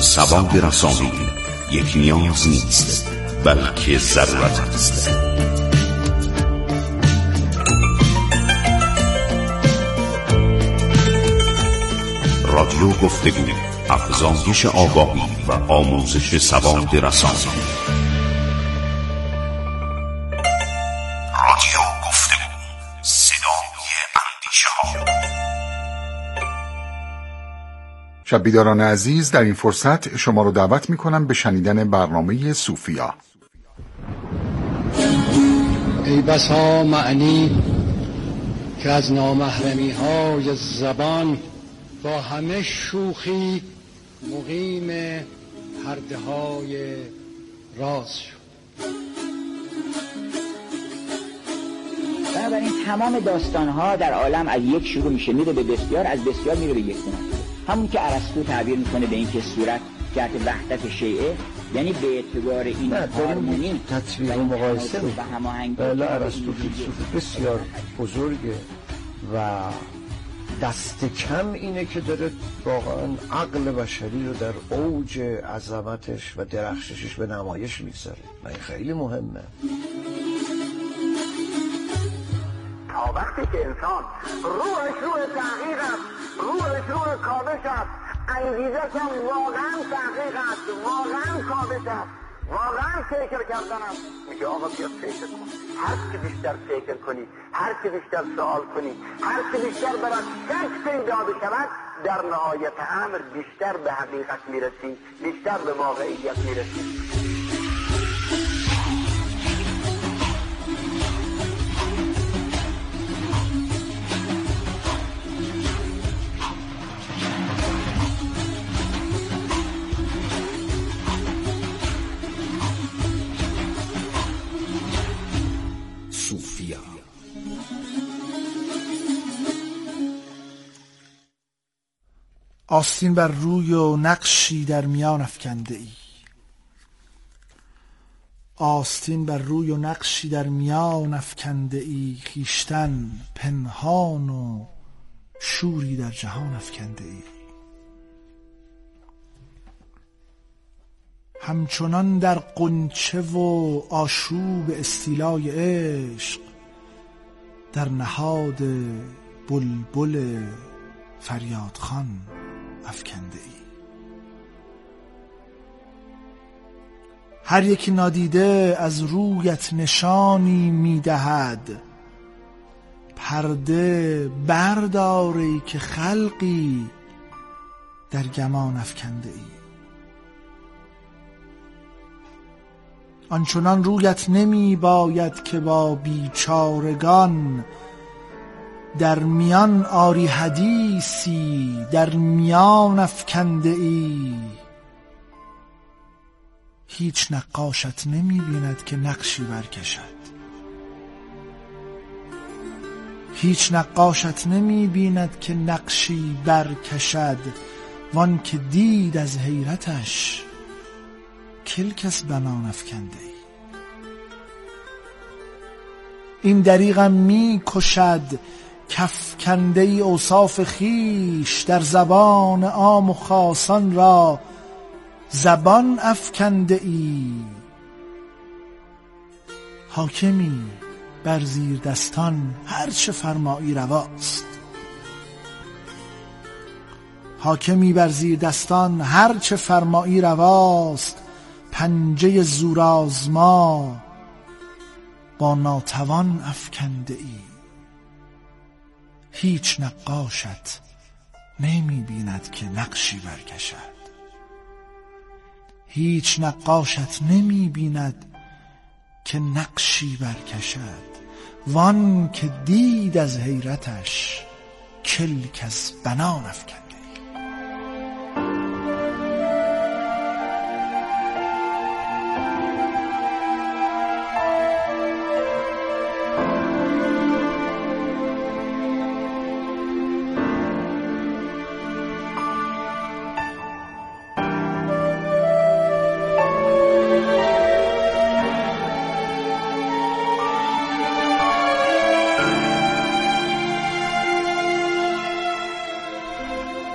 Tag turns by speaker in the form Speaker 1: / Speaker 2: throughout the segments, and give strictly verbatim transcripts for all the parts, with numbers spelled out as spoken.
Speaker 1: سواد رسانی یک نیاز نیست بلکه ضرورت است. رادیو گفتگو، افزایش آگاهی و آموزش سواد رسانی. رادیو گفتگو، صدای اندیشه ها.
Speaker 2: شب بیداران عزیز، در این فرصت شما رو دعوت میکنم به شنیدن برنامه صوفیا.
Speaker 3: ای بسا معنی که از نامحرمی های زبان با همه شوخی مقیم پرده های راز شد.
Speaker 4: بنابراین تمام داستان ها در عالم از یک شروع میشه میره به بسیار، از بسیار میره به یک دونه. همون که ارسطو تعبیر میکنه به این که صورت جهت وحدت شیعه، یعنی به اعتبار این هارمونی
Speaker 5: تطبیق و مقایسه و هماهنگی. بله، ارسطو فیلسوف بسیار بزرگه و دست کم اینه که داره واقعا عقل بشری رو در اوج عظمتش و درخششش به نمایش میگذاره و این خیلی مهمه.
Speaker 6: تا وقتی که انسان روحش روح تحقیق است، روحش روح کاوش است، انگیزش هم واقعا تحقیق است، واقعا کاوش است، واقعا فکر کردن است، میگه آقا بیا فکر کن. هر چی بیشتر فکر کنی، هر چی بیشتر سوال کنی، هر چی بیشتر برات شک پیدا بشود، در نهایت امر بیشتر به حقیقت میرسی، بیشتر به واقعیت میرسی.
Speaker 7: آستین بر روی و نقشی در میان افکنده ای، آستین بر روی و نقشی در میان افکنده ای، خویشتن پنهان و شوری در جهان افکنده ای. همچنان در غنچه و آشوب استیلای عشق، در نهاد بلبل فریادخوان افکنده ای. هر یکی نادیده از رویت نشانی میدهد، پرده برداری که خلقی در گمان افکنده ای. آنچنان رویت نمی باید که با بیچارگان در میان آری حدیثی، در میان افکنده ای. هیچ نقاشت نمی بیند که نقشی برکشد، هیچ نقاشت نمی بیند که نقشی برکشد. وان که دید از حیرتش، کلک از بنان افکنده ای. این دریغم می کشد کفکنده ای اوصاف خیش، در زبان عام و خاصان را زبان افکنده ای. حاکمی بر زیر دستان هر چه فرمایی رواست، حاکمی بر زیر دستان هر چه فرمایی رواست. پنجه زورآزما با ناتوان افکنده ای. هیچ نقاشت نمی بیند که نقشی برکشد، هیچ نقاشت نمی بیند که نقشی برکشد. وان که دید از حیرتش، کلک از بنان افکنده ای.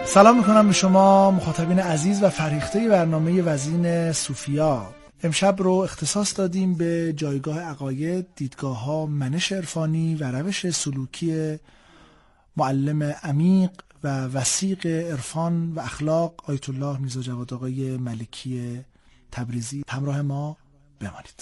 Speaker 7: سلام میکنم به شما مخاطبین عزیز و فریخته برنامه وزین صوفیا. امشب رو اختصاص دادیم به جایگاه عقاید، دیدگاه‌ها، منش عرفانی و روش سلوکی معلم عمیق و وثیق عرفان و اخلاق آیت الله میرزا جواد آقای ملکی تبریزی. همراه ما بمانید.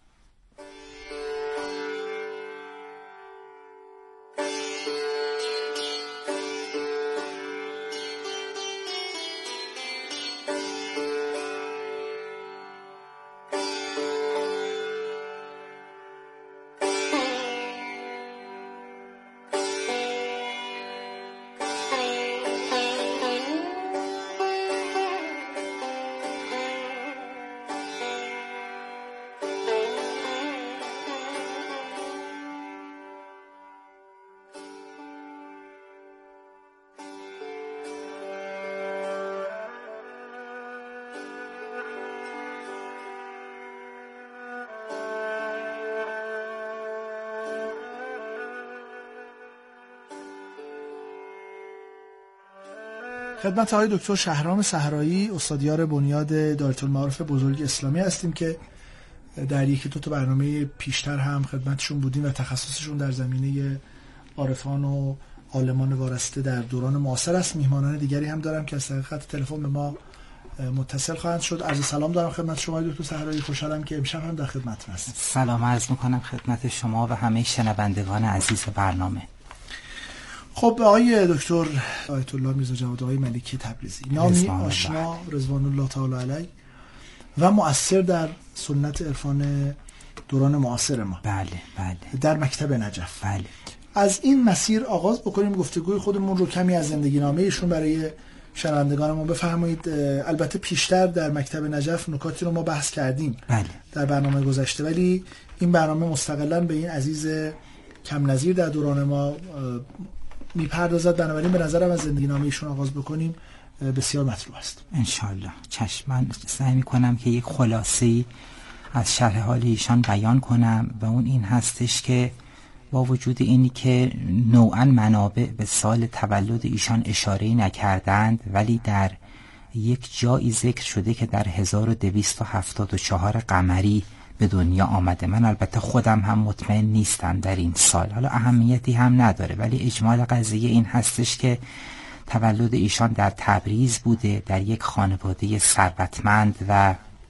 Speaker 7: خدمت آقای دکتر شهرام صحرایی استادیار بنیاد دایرةالمعارف بزرگ اسلامی هستیم که در یکی دو تا برنامه پیشتر هم خدمتشون بودیم و تخصصشون در زمینه عارفان و عالمان وارسته در دوران معاصر است. میهمانان دیگری هم دارم که از طریق خط تلفن به ما متصل خواهند شد. عرض سلام دارم خدمت شما دکتر صحرایی، خوشحالم که امشب هم در خدمتتون هستم.
Speaker 8: سلام عرض میکنم خدمت شما و همه شنوندگان عزیز برنامه.
Speaker 7: خب آقای دکتر آیت الله میرزا جواد آقای ملکی تبریزی، نامی آشنا رضوان الله تعالی علیه و مؤثر در سنت عرفان دوران معاصر ما.
Speaker 8: بله بله.
Speaker 7: در مکتب نجف.
Speaker 8: بله.
Speaker 7: از این مسیر آغاز بکنیم گفتگوی خودمون رو، کمی از زندگی نامه ایشون برای شنوندگانمون بفرمایید. البته پیشتر در مکتب نجف نکاتی رو ما بحث کردیم
Speaker 8: بله. در
Speaker 7: برنامه گذشته، ولی این برنامه مستقلاً به این عزیز کم نظیر در دوران ما میپردازد، بنابراین به نظرم از زندگی نامه ایشون آغاز بکنیم بسیار مطلوب است.
Speaker 8: انشالله. چشم. من سعی میکنم که یک خلاصه‌ای از شرح حال ایشان بیان کنم و اون این هستش که با وجود اینی که نوعاً منابع به سال تولد ایشان اشاره‌ای نکردند، ولی در یک جایی ذکر شده که در هزار و دویست و هفتاد و چهار قمری به دنیا آمده. من البته خودم هم مطمئن نیستم در این سال، حالا اهمیتی هم نداره، ولی اجمال قضیه این هستش که تولد ایشان در تبریز بوده، در یک خانواده ثروتمند و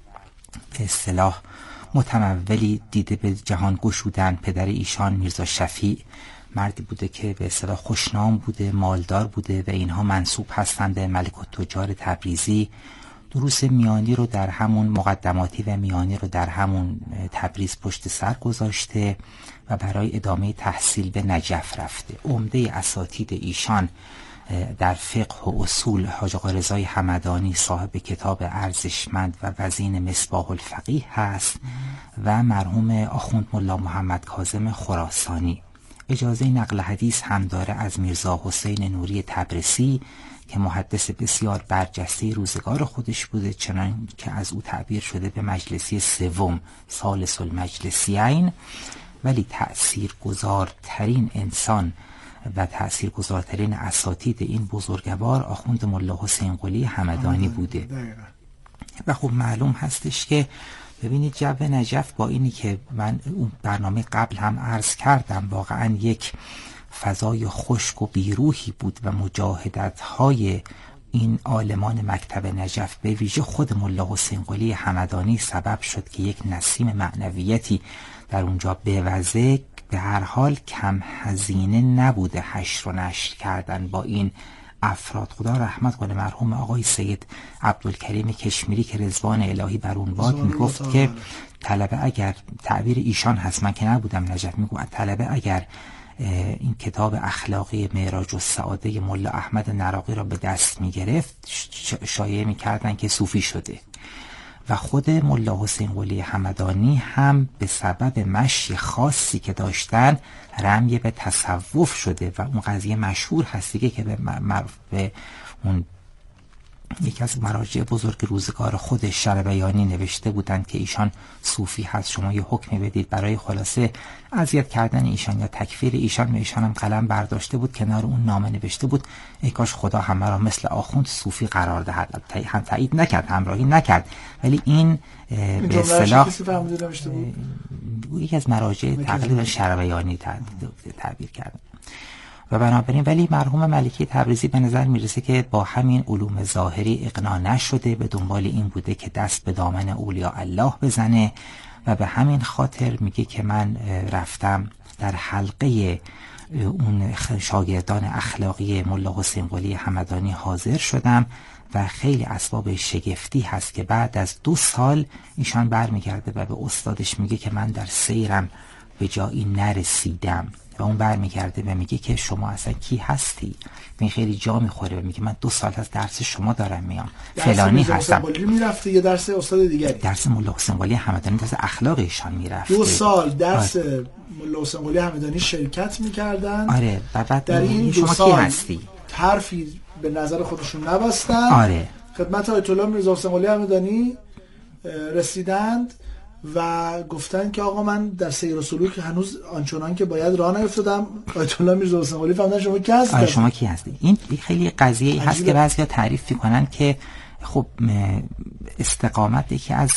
Speaker 8: به اصطلاح متمولی دیده به جهان گشودن. پدر ایشان میرزا شفیع مردی بوده که به اصطلاح خوشنام بوده، مالدار بوده و اینها منسوب هستند به ملک التجار تبریزی. دروس میانی رو در همون مقدماتی و میانی رو در همون تبریز پشت سر گذاشته و برای ادامه تحصیل به نجف رفته. عمده اساتید ایشان در فقه و اصول حاج آقا رضای همدانی صاحب کتاب ارزشمند و وزین مصباح الفقیه هست و مرحوم آخوند ملا محمد کاظم خراسانی. اجازه نقل حدیث هم داره از میرزا حسین نوری تبریزی که محدث بسیار برجسته روزگار خودش بوده، چنان که از او تعبیر شده به مجلسی سوم ثالث المجلسیین، ولی تأثیر گذارترین انسان و تأثیر گذارترین اساتید این بزرگوار آخوند ملا حسین قلی همدانی بوده. و خب معلوم هستش که ببینید جو نجف با اینی که من اون برنامه قبل هم عرض کردم واقعا یک فضای خشک و بیروحی بود و مجاهدت های این عالمان مکتب نجف به ویژه خود ملا حسین قلی همدانی سبب شد که یک نسیم معنویتی در اونجا بوزه. به هر حال کم هزینه نبوده حشر و نشر کردن با این افراد. خدا رحمت کنه مرحوم آقای سید عبدالکریم کشمیری که رضوان الهی بر اون باد میگفت که طلبه اگر تعبیر ایشان هست، من که نبودم نجف، میگو طلبه اگر این کتاب اخلاقی معراج السعاده ملا احمد نراقی را به دست میگرفت شایعه میکردن که صوفی شده. و خود ملا حسین قلی همدانی هم به سبب مشی خاصی که داشتن رمی به تصوف شده و اون قضیه مشهور هست دیگه که به, به اون یکی از مراجع بزرگ روزگار خودش شربیانی نوشته بودند که ایشان صوفی هست، شما یه حکمی بدید. برای خلاصه اذیت کردن ایشان یا تکفیر ایشان به ایشان هم قلم برداشته بود، کنار اون نامه نوشته بود ای کاش خدا همه را مثل آخوند صوفی قرار دهد. هم تایید نکرد، همراهی نکرد، ولی این به اصطلاح یکی از مراجع تقریبا شربیانی تعبیر کرد. و بنابراین ولی مرحوم ملکی تبریزی به نظر میرسه که با همین علوم ظاهری اقناع نشده، به دنبال این بوده که دست به دامن اولیاء الله بزنه و به همین خاطر میگه که من رفتم در حلقه اون شاگردان اخلاقی ملا حسین قلی همدانی حاضر شدم و خیلی اسباب شگفتی هست که بعد از دو سال ایشان برمیگرده و به استادش میگه که من در سیرم به جایی نرسیدم و اون برمیگرده و میگه که شما اصلا کی هستی؟ من خیلی جا میخوره و میگه من دو سال از درس شما دارم میام، فلانی هستم.
Speaker 7: درس ملا میرفته یا درس استاد دیگری؟
Speaker 8: درس ملا حسین قلی همدانی، درس اخلاق ایشان میرفته.
Speaker 7: دو سال درس ملا حسین قلی همدانی شرکت میکردن.
Speaker 8: آره. و بعد
Speaker 7: در این
Speaker 8: شما کی هستی؟
Speaker 7: حرفی به نظر خودشون نبستن.
Speaker 8: آره.
Speaker 7: خدمت آیت الله میرزا حسین قلی همدانی رسیدند و گفتن که آقا من در سیر و سلوک هنوز آنچنان که باید راه نیفتادم. آیت الله میرزا حسین قلی فهمیدن شما کی هستی؟
Speaker 8: آره شما کی هستی؟ این خیلی قضیه هست که بعضیا تعریف میکنن که خب استقامت یکی از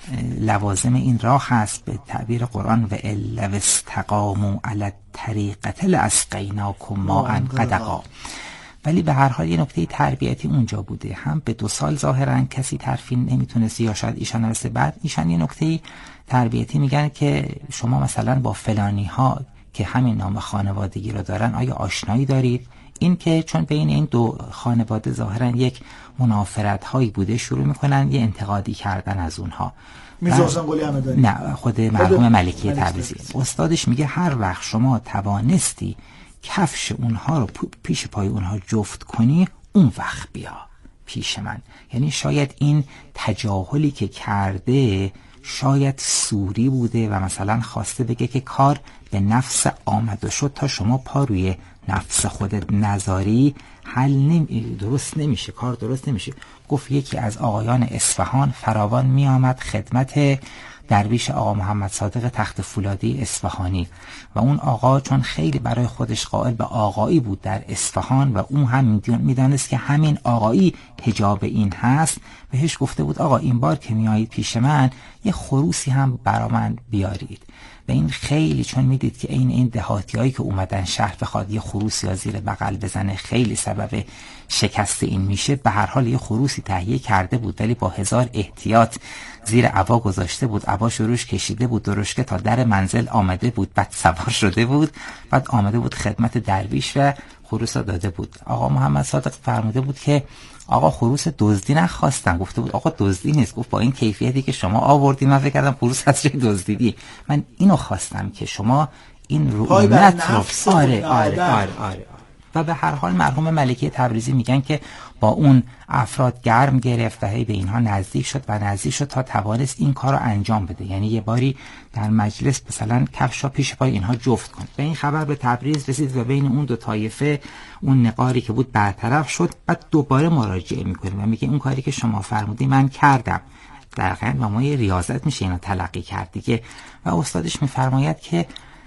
Speaker 8: لوازم این راه هست به تعبیر قرآن و الا واستقاموا علی الطریقة لاسقیناکم ماء غدقا. ولی به هر حال یه نکته تربیتی اونجا بوده، هم به دو سال ظاهرا کسی ترفین نمیتونست یا شاید ایشان نرسه. بعد ایشان یه نکته تربیتی میگن که شما مثلا با فلانی ها که همین نام خانوادگی رو دارن آیا آشنایی دارید؟ این که چون بین این دو خانواده ظاهرا یک منافرت هایی بوده شروع میکنن یه انتقادی کردن از اونها.
Speaker 7: میرزا حسین قلی همدانی
Speaker 8: نه خود مرحوم ملکی تبریزی استادش میگه هر وقت شما توانستی کفش اونها رو پیش پای اونها جفت کنی اون وقت بیا پیش من. یعنی شاید این تجاهلی که کرده شاید سوری بوده و مثلا خواسته بگه که کار به نفس آمده شد تا شما پا روی نفس خودت نذاری حل نمی... درست نمیشه، کار درست نمیشه. گفت یکی از آقایان اصفهان فراوان می آمد خدمت درویش آقا محمد صادق تخت فولادی اصفهانی و اون آقا چون خیلی برای خودش قائل به آقایی بود در اصفهان و اون هم میدانست که همین آقایی حجاب این هست، بهش گفته بود آقا این بار که میایید پیش من یه خروسی هم برا من بیارید. و این خیلی چون میدید که این این دهاتی هایی که اومدن شهر بخواد یه خروسی یا زیر بغل بزنه خیلی سبب شکست این میشه، به هر حال یه خروسی تهیه کرده بود ولی با هزار احتیاط زیر عبا گذاشته بود، عباش روش کشیده بود درشکه تا در منزل آمده بود، بعد سوار شده بود، بعد آمده بود خدمت درویش و خروس داده بود. آقا محمد صادق فرموده بود که آقا خروس دزدی نخواستم. گفته بود آقا دزدی نیست. گفت با این کیفیتی که شما آوردی من فکر کردم خروس از چه دزدیدی، من اینو خواستم که شما این رؤونت رو آره آره آره آره و به هر حال مرحوم ملکی تبریزی میگن که با اون افراد گرم گرفت و هی به اینها نزدیک شد و نزدیک شد تا توانست این کار رو انجام بده. یعنی یه باری در مجلس مثلا کفشا پیش پای اینها جفت کنه و این خبر به تبریز رسید و بین اون دو طایفه اون نقاری که بود برطرف شد. بعد دوباره مراجعه میکنه و میگه اون کاری که شما فرمودی من کردم. در واقع ما یه ریاضت میشه اینو تلقی کرد دیگه. و استادش میفرماید که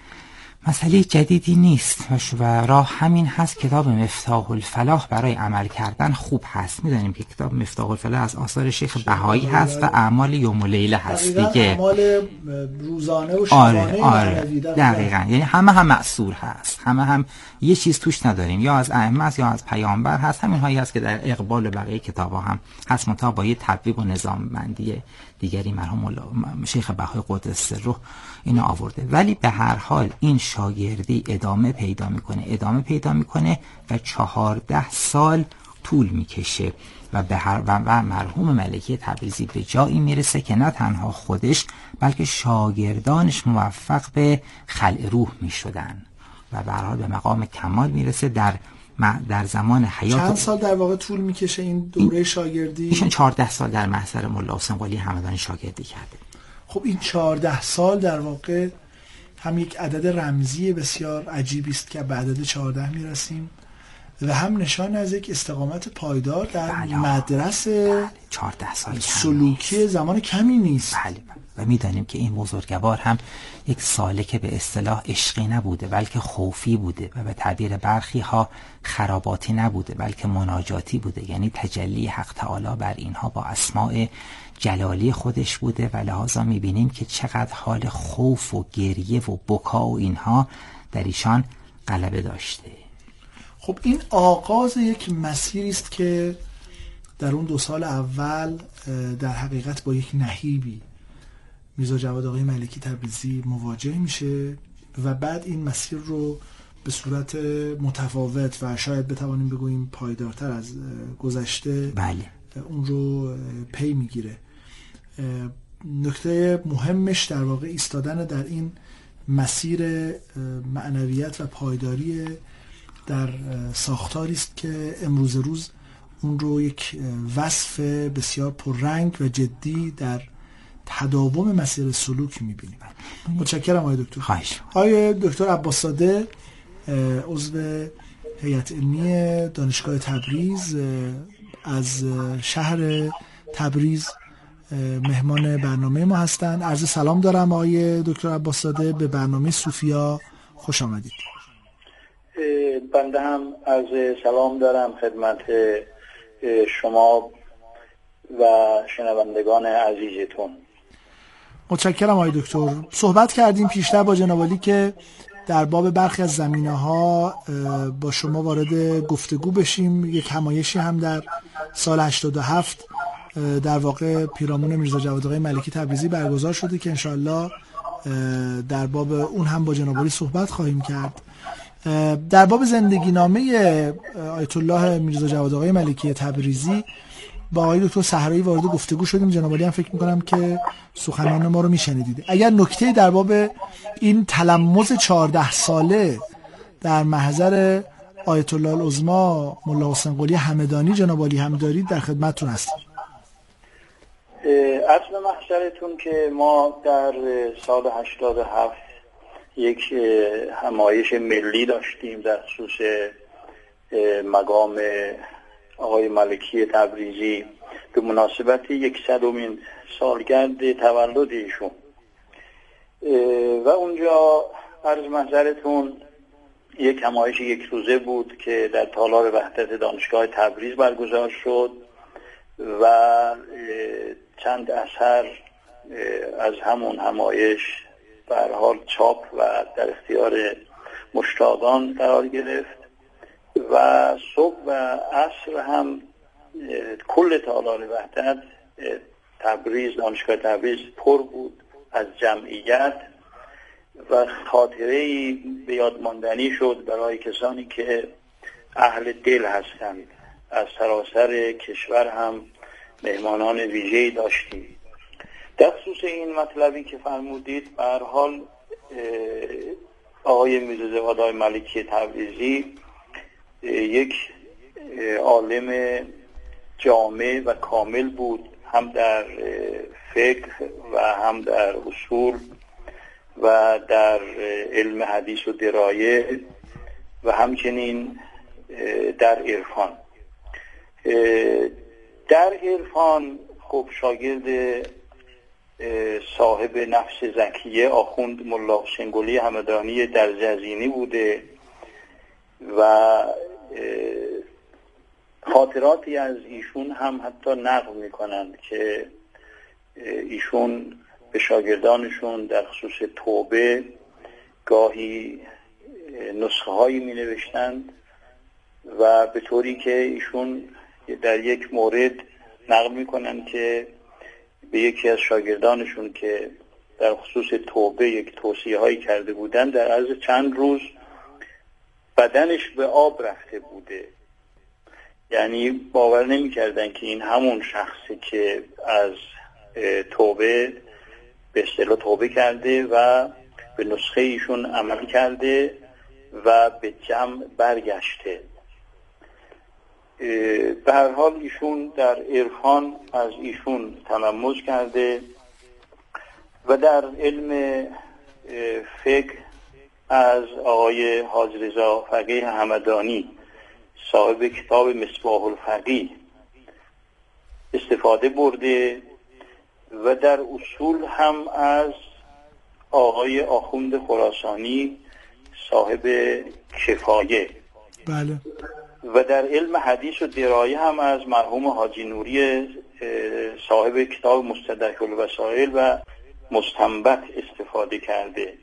Speaker 8: مسئله جدیدی نیست و راه همین هست. کتاب مفتاح الفلاح برای عمل کردن خوب هست. میدونیم که کتاب مفتاح الفلاح از آثار شیخ بهایی هست و اعمال یوم و لیله هست دیگه،
Speaker 7: اعمال روزانه و شبانه.
Speaker 8: آره آره دقیقاً. یعنی همه هم معصور هست، همه هم یه چیز توش نداریم، یا از ائمه است یا از پیامبر هست. همین هایی هست که در اقبال بقیه کتابا هم هست، منتها با یه تبویب و نظام بندی دیگری مرحوم شیخ بهایی قدس سره اینو آورده. ولی به هر حال این شاگردی ادامه پیدا میکنه ادامه پیدا میکنه و چهارده سال طول میکشه و به هر و, و مرحوم ملکی تبریزی به جایی میرسه که نه تنها خودش بلکه شاگردانش موفق به خلع روح میشدن و به هر حال به مقام کمال میرسه. در در زمان حیات
Speaker 7: چند سال در واقع طول میکشه این دوره این شاگردی؟
Speaker 8: ایشون چهارده سال در محضر ملا حسین قلی همدانی شاگردی کرده.
Speaker 7: خب این چهارده سال در واقع هم یک عدد رمزی بسیار عجیبی است که به عدد چهارده میرسیم. و هم نشان از یک استقامت پایدار در بله. مدرسه بله.
Speaker 8: چهارده سال
Speaker 7: سلوکی زمان کمی نیست.
Speaker 8: بله. و میدانیم که این بزرگوار هم یک سالک به اصطلاح عشقی نبوده بلکه خوفی بوده و به تعبیر برخی ها خراباتی نبوده بلکه مناجاتی بوده، یعنی تجلی حق تعالی بر اینها با اسماء جلالی خودش بوده و لحاظا میبینیم که چقدر حال خوف و گریه و بکا و اینها در ایشان غلبه داشته.
Speaker 7: خب این آغاز یک مسیری است که در اون دو سال اول در حقیقت با یک نهیبی میرزا جواد آقای ملکی تبریزی مواجه میشه و بعد این مسیر رو به صورت متفاوت و شاید بتوانیم بگوییم پایدارتر از گذشته
Speaker 8: بله.
Speaker 7: اون رو پی میگیره. نکته مهمش در واقع ایستادن در این مسیر معنویت و پایداری در ساختاری است که امروز روز اون رو یک وصف بسیار پررنگ و جدی در تداوم مسیر سلوک می‌بینیم. متشکرم آقای دکتر.
Speaker 8: خواهش.
Speaker 7: آقای دکتر عباس‌زاده عضو هیئت علمی دانشگاه تبریز از شهر تبریز مهمان برنامه ما هستند. عرض سلام دارم آقای دکتر عباس‌زاده، به برنامه صوفیا خوش آمدید.
Speaker 9: بنده هم از سلام دارم خدمت شما و شنوندگان عزیزتون.
Speaker 7: متشکرم آقای دکتر. صحبت کردیم پیشتر با جناب عالی که در باب برخی از زمینه‌ها با شما وارد گفتگو بشیم. یک همایشی هم در سال هشتاد و هفت در واقع پیرامون میرزا جواد آقای ملکی تبریزی برگزار شده که انشاءالله در باب اون هم با جناب عالی صحبت خواهیم کرد. در باب زندگی نامه آیت الله میرزا جواد آقای ملکی تبریزی با آقای دکتر صحرایی وارد گفتگو شدیم. جناب عالی هم فکر می‌کنم که سخنان ما رو میشنیدید. اگر نکته در باب این تلمذ چهارده ساله در محضر آیت الله العظما ملا حسین قلی همدانی جناب عالی هم دارید در خدمتتون هستیم.
Speaker 9: اصل محضرتون که ما در سال هشتاد و هفت یک همایش ملی داشتیم در خصوص مقام آقای ملکی تبریزی به مناسبت یکصدمین سالگرد تولد ایشون و اونجا عرض محضرتون یک همایش یک روزه بود که در تالار وحدت دانشگاه تبریز برگزار شد و چند اثر از همون همایش به هر حال چاپ و در اختیار مشتاقان قرار گرفت و صبح و عصر هم کل تالار وحدت تبریز دانشگاه تبریز پر بود از جمعیت و خاطره‌ای به یاد ماندنی شد برای کسانی که اهل دل هستند. از سراسر کشور هم مهمانان ویژه‌ای داشتیم. در خصوص این مطلبی که فرمودید به هر حال آقای میرزا جواد آقای ملکی تبریزی یک عالم جامع و کامل بود، هم در فقه و هم در اصول و در علم حدیث و درایه و همچنین در عرفان. در عرفان خب شاگرد صاحب نفس زکیه آخوند ملا حسین قلی همدانی در جزینی بوده و خاطراتی از ایشون هم حتی نقل میکنند که ایشون به شاگردانشون در خصوص توبه گاهی نسخه هایی می نوشتند و به طوری که ایشون در یک مورد نقل میکنند که به یکی از شاگردانشون که در خصوص توبه یک توصیه هایی کرده بودن در عرض چند روز بدنش به آب رفته بوده. یعنی باور نمی کردن که این همون شخصی که از توبه به اصطلاح توبه کرده و به نسخه ایشون عمل کرده و به جمع برگشته. به هر حال ایشون در عرفان از ایشون تلمذ کرده و در علم فقه از آقای حاج رضا فقیه همدانی صاحب کتاب مصباح الفقیه استفاده برده و در اصول هم از آقای آخوند خراسانی صاحب کفایه.
Speaker 7: بله.
Speaker 9: و در علم حدیث و درایه هم از مرحوم حاجی نوری صاحب کتاب مستدرک الوسائل و مستنبط استفاده کرده.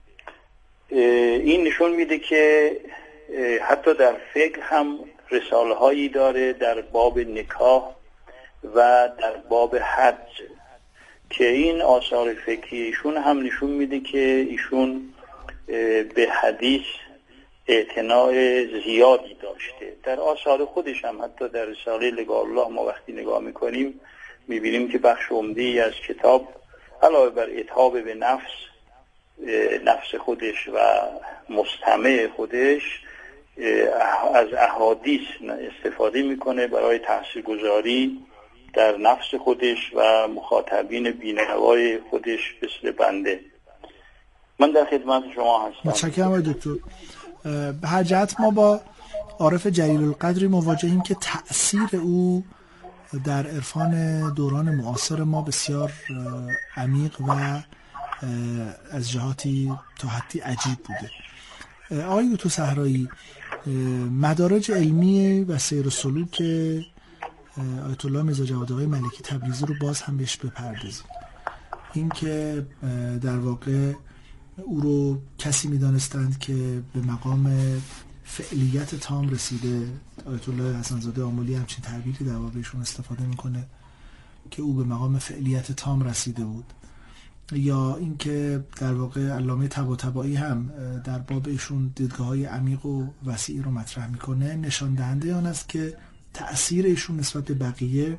Speaker 9: این نشون میده که حتی در فقه هم رساله هایی داره در باب نکاح و در باب حج که این آثار فقهی ایشون هم نشون میده که ایشون به حدیث اعتناع زیادی داشته. در آثار خودش هم حتی در رساله لقاء الله ما وقتی نگاه میکنیم میبینیم که بخش عمده‌ای از کتاب علاوه بر اتهام به نفس نفس خودش و مستمع خودش از احادیث استفاده میکنه برای تاثیرگذاری در نفس خودش و مخاطبین بینوای خودش مثل بنده. من در خدمت شما هستم.
Speaker 7: متشکرم دکتر. به هر جهت ما با عارف جلیل القدری مواجهیم که تأثیر او در عرفان دوران معاصر ما بسیار عمیق و از جهاتی تا حدی عجیب بوده. آقای دوتو صحرایی، مدارج علمی و سیر و سلوک آیت الله میرزا جواد آقای ملکی تبریزی رو باز هم بهش بپردازیم. این که در واقع او رو کسی میدانستند که به مقام فعلیت تام رسیده. آیت الله حسن‌زاده آملی همچین تعبیری در واقع ایشون استفاده میکنه که او به مقام فعلیت تام رسیده بود. یا اینکه در واقع علامه طباطبایی هم در باب ایشون دیدگاه‌های عمیق و وسیعی رو مطرح میکنه، نشان دهنده آن است که تأثیر ایشون نسبت به بقیه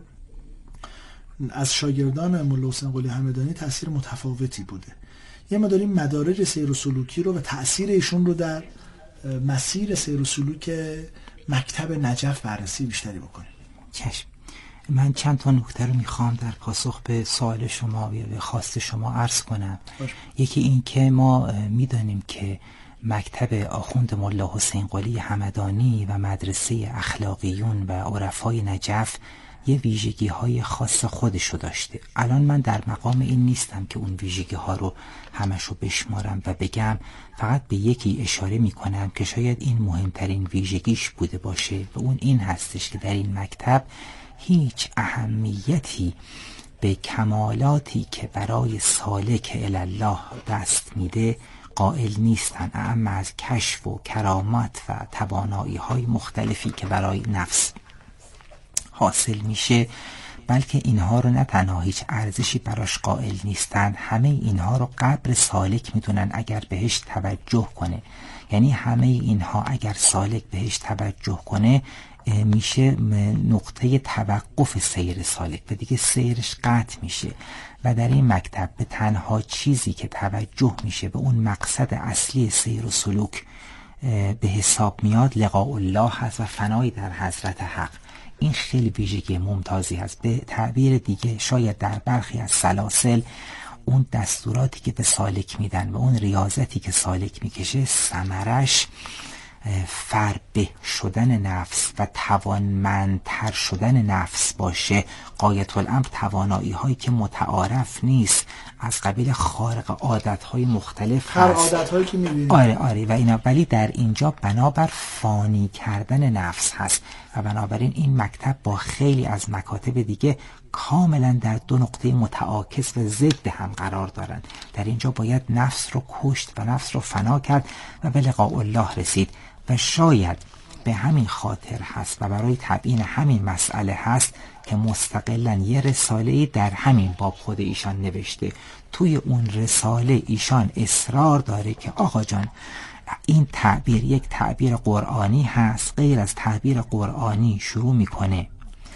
Speaker 7: از شاگردان مولا حسین قلی همدانی تأثیر متفاوتی بوده. یه ما داریم مدارج سیر و سلوکی رو و تأثیر ایشون رو در مسیر سیر و سلوک مکتب نجف بررسی بیشتری بکنیم.
Speaker 8: چشم. من چند تا نکته رو میخوام در پاسخ به سوال شما یا به خواست شما عرض کنم. باش. یکی این که ما میدانیم که مکتب آخوند مولا حسین قلی همدانی و مدرسه اخلاقیون و عرفای نجف یه ویژگی های خاص خودشو داشته. الان من در مقام این نیستم که اون ویژگی ها رو همشو بشمارم و بگم، فقط به یکی اشاره میکنم که شاید این مهمترین ویژگیش بوده باشه و اون این هستش که در این مکتب هیچ اهمیتی به کمالاتی که برای سالک الله دست میده قائل نیستن، اما از کشف و کرامات و توانایی های مختلفی که برای نفس حاصل میشه، بلکه اینها رو نه تنها هیچ ارزشی براش قائل نیستن، همه اینها رو قبر سالک میدونن اگر بهش توجه کنه. یعنی همه اینها اگر سالک بهش توجه کنه میشه نقطه توقف سیر سالک و دیگه سیرش قطع میشه. و در این مکتب به تنها چیزی که توجه میشه به اون مقصد اصلی سیر و سلوک به حساب میاد لقاء الله هست و فنای در حضرت حق. این خیلی ویژگی ممتازی هست. به تعبیر دیگه شاید در برخی از سلاسل اون دستوراتی که به سالک میدن و اون ریاضتی که سالک میکشه ثمرش فربه شدن نفس و توانمندتر شدن نفس باشه. غایت الامر توانایی هایی که متعارف نیست، از قبیل خارق عادت های مختلف
Speaker 7: هر
Speaker 8: هست.
Speaker 7: عادت هایی که میبینید.
Speaker 8: آره آره و اینا، ولی در اینجا بنابر فانی کردن نفس هست و بنابراین این مکتب با خیلی از مکاتب دیگه کاملا در دو نقطه متعاکس و ضد هم قرار دارن. در اینجا باید نفس رو کشت و نفس رو فنا کرد و به لقاء الله رسید و شاید به همین خاطر هست و برای تبیین همین مسئله هست که مستقلاً یه رساله‌ای در همین باب خود ایشان نوشته. توی اون رساله ایشان اصرار داره که آقا جان این تعبیر یک تعبیر قرآنی هست، غیر از تعبیر قرآنی شروع میکنه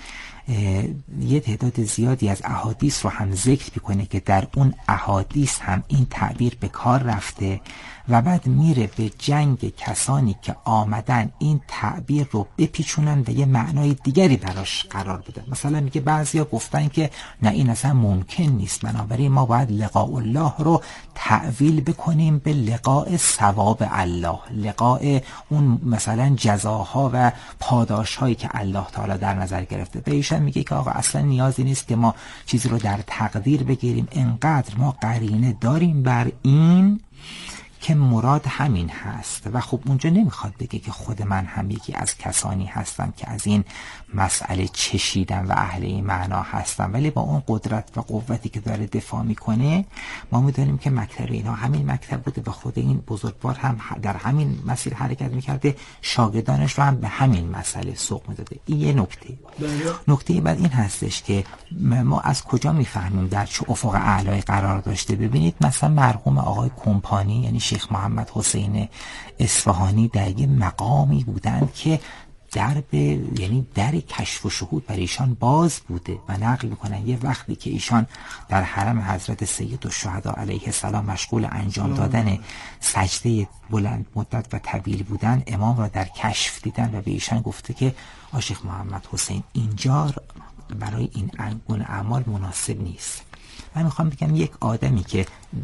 Speaker 8: یه تعداد زیادی از احادیث رو هم ذکر میکنه که در اون احادیث هم این تعبیر به کار رفته و بعد میره به جنگ کسانی که آمدن این تعبیر رو بپیچونن و یه معنای دیگری براش قرار بدن. مثلا میگه بعضیا گفتن که نه این اصلا ممکن نیست، بنابراین ما باید لقاء الله رو تعویل بکنیم به لقاء ثواب الله، لقاء اون مثلا جزاها و پاداشهایی که الله تعالی در نظر گرفته. به ایشان میگه که آقا اصلا نیازی نیست که ما چیزی رو در تقدیر بگیریم، انقدر ما قرینه داریم بر این که مراد همین هست. و خب اونجا نمیخواد بگه که خود من هم یکی از کسانی هستم که از این مسئله چشیدم و اهل این معنا هستم، ولی با اون قدرت و قوتی که داره دفاع میکنه ما میدونیم که مکتب اینا همین مکتب بوده و خود این بزرگوار هم در همین مسیر حرکت میکرده، شاگردانش رو هم به همین مسئله سوق میداده. این یه نکته. نکته بعد این هستش که ما از کجا میفهمیم در چه افق اعلای قرار داشته. ببینید مثلا مرحوم آقای کمپانی یعنی شیخ محمد حسین اصفهانی در یه مقامی بودند که در به یعنی در کشف و شهود برای ایشان باز بوده و نقل میکنن یه وقتی که ایشان در حرم حضرت سید الشهدا علیه السلام مشغول انجام دادن سجده بلند مدت و طویل بودن، امام را در کشف دیدن و به ایشان گفته که آشیخ محمد حسین اینجا برای این گونه اعمال مناسب نیست. من میخوام بگم یک آدمی که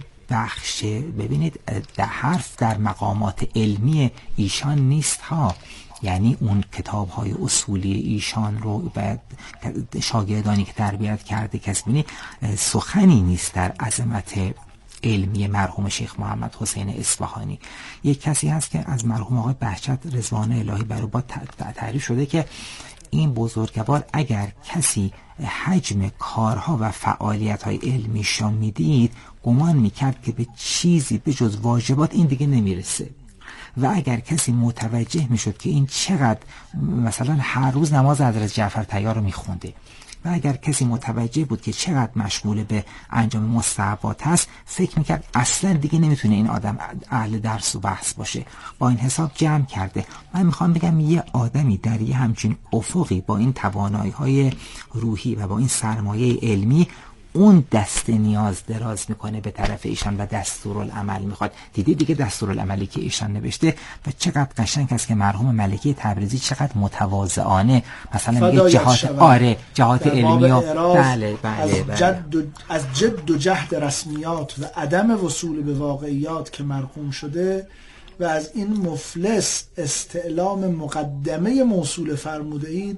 Speaker 8: بخش ببینید در حرف در مقامات علمی ایشان نیست ها، یعنی اون کتاب های اصولی ایشان رو و شاگردانی که تربیت کرده کسبینی سخنی نیست در عظمت علمی مرحوم شیخ محمد حسین اصفهانی. یک کسی هست که از مرحوم آقای بهجت رضوان الهی بر او تعریف شده که این بزرگوار اگر کسی حجم کارها و فعالیت‌های علمیش را میدید گمان میکرد که به چیزی به جز واجبات این دیگه نمیرسه، و اگر کسی متوجه میشد که این چقدر مثلا هر روز نماز حضرت جعفر طیار رو میخونده و اگر کسی متوجه بود که چقدر مشغول به انجام مستحبات هست، فکر میکرد اصلا دیگه نمیتونه این آدم اهل درس و بحث باشه. با این حساب جمع کرده. من میخوام بگم یه آدمی در یه همچین افقی با این توانایی‌های روحی و با این سرمایه علمی اون دست نیاز دراز میکنه به طرف ایشان و دستورالعمل میخواد. دیدی دیگه دستورالعملی که ایشان نوشته و چقدر قشنگ است که مرحوم ملکی تبریزی چقدر متواضعانه مثلا میگه جهات آره جهات علمی و بله بله
Speaker 7: از
Speaker 8: بله.
Speaker 7: جد و از جد و جهد رسمیات و عدم وصول به واقعیات که مرقوم شده و از این مفلس استعلام مقدمه موصول فرموده اید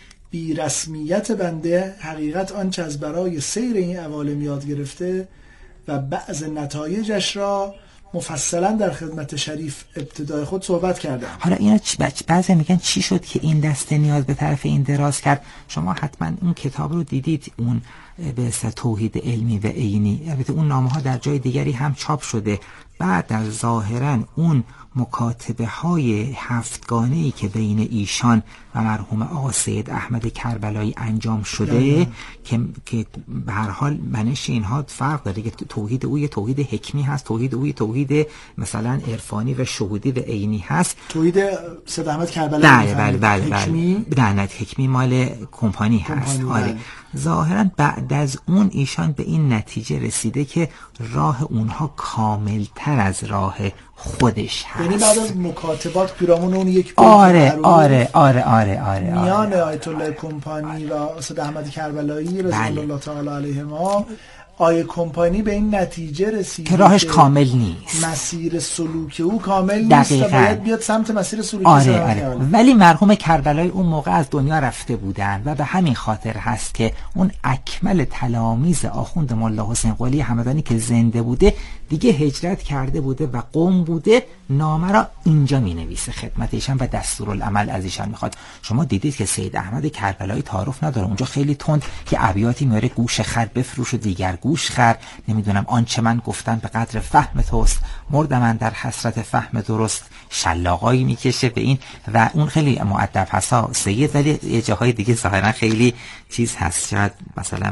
Speaker 7: بی رسمیت بنده حقیقت آنچه از برای سیر این عوالم یاد گرفته و بعض نتایجش را مفصلا در خدمت شریف ابتدای خود صحبت کردم.
Speaker 8: حالا اینا بعضی میگن چی شد که این دست نیاز به طرف این دراز کرد؟ شما حتما اون کتاب رو دیدید، اون به اصطلاح توحید علمی و عینی. البته اون نامه ها در جای دیگری هم چاپ شده. بعد در ظاهرا اون مکاتبه های هفتگانه‌ای که بین ایشان و مرحوم آقا سید احمد کربلایی انجام شده که که به هر حال منش اینها فرق داره که توحید او یه توحید حکمی هست، توحید او یه توحید مثلا عرفانی و شهودی و عینی هست.
Speaker 7: توحید سید احمد کربلایی
Speaker 8: بله بله بله
Speaker 7: حکمی
Speaker 8: بله حکمی مال کمپانی هست. آره ظاهرا بعد از اون ایشان به این نتیجه رسیده که راه اونها کاملتر از راه خودش هست.
Speaker 7: یعنی بعد از مکاتبات پیرامون اون یک
Speaker 8: آره آره آره آره آره
Speaker 7: میان آیت الله کمپانی و سید احمد کربلایی رضوان بله. الله تعالی علیهما، آیه کمپانی به این نتیجه رسید
Speaker 8: که راهش کامل نیست،
Speaker 7: مسیر سلوک او کامل نیست و باید بیاد سمت مسیر سلوک
Speaker 8: آره آره. ولی مرحوم کربلایی اون موقع از دنیا رفته بودن و به همین خاطر هست که اون اکمل تلامیذ آخوند ملا حسین قلی همدانی که زنده بوده دیگه هجرت کرده بوده و قم بوده، نامه را اینجا می نویسه خدمت ایشان و دستورالعمل از ایشان میخواد. شما دیدید که سید احمد کربلایی تعارف نداره، اونجا خیلی تند که ابیاتی میاره گوش خر بفروش و دیگر گوش خر، نمیدونم آنچه من گفتن به قدر فهم توست، مرد من در حسرت فهم درست، شلاقایی میکشه به این و اون خیلی مؤدب هست سید، ولی یه جاهای دیگه ظاهرا خیلی چیز هست، شاید مثلا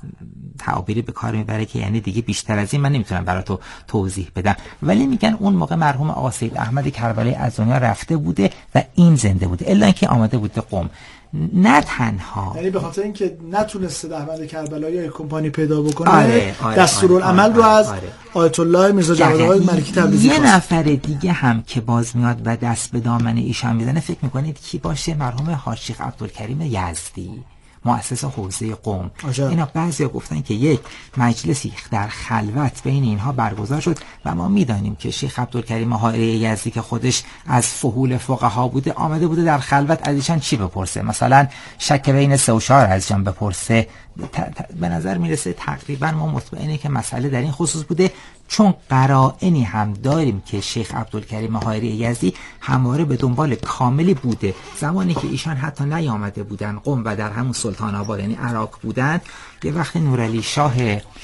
Speaker 8: تعابیری به کار میبره که یعنی دیگه بیشتر از این من نمیتونم براتو توضیح بدم، ولی میگن اون موقع مرحوم آقا سید احمد کربلایی از دنیا رفته بوده و این زنده بوده، الا اینکه آمده بوده قم. نه تنها
Speaker 7: یعنی به خاطر اینکه نتونسته احمد کربلایی یا کمپانی پیدا بکنه،
Speaker 8: آره، آره،
Speaker 7: دستورالعمل
Speaker 8: آره،
Speaker 7: رو از
Speaker 8: آره.
Speaker 7: آیت الله میرزا جواد آقای ملکی تبریزی
Speaker 8: یه
Speaker 7: خواست.
Speaker 8: نفر دیگه هم که باز میاد و دست به دامن ایشان میزنه، فکر میکنید کی باشه؟ مرحوم حاج شیخ عبدالکریم یزدی، مؤسس حوزه قم.
Speaker 7: عجب.
Speaker 8: اینا بعضیا گفتن که یک مجلسی در خلوت بین اینها برگزار شد و ما میدانیم که شیخ عبدالکریم حائری یزدی که خودش از فحول فقها بوده، آمده بوده در خلوت از ایشان چی بپرسه؟ مثلا شک بین سه و چهار از جان بپرسه. به نظر میرسه تقریبا ما مطمئنه که مسئله در این خصوص بوده، چون قرائنی هم داریم که شیخ عبدالکریم حائری یزدی همواره به دنبال کاملی بوده. زمانی که ایشان حتی نیامده بودن قم و در همون سلطان آباد یعنی عراق بودند، یه وقت نورعلی شاه